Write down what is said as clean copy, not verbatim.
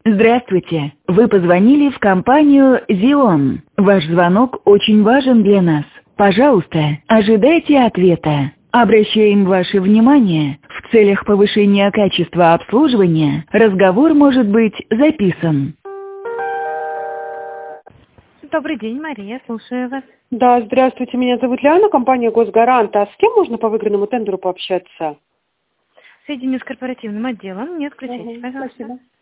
Здравствуйте. Вы позвонили в компанию «Зион». Ваш звонок очень важен для нас. Пожалуйста, ожидайте ответа. Обращаем ваше внимание, в целях повышения качества обслуживания разговор может быть записан. Добрый день, Мария, слушаю вас. Да, здравствуйте, меня зовут Лиана, компания «Госгарант». А с кем можно по выигранному тендеру пообщаться? Соединю с корпоративным отделом. Не отключайтесь, пожалуйста. Спасибо.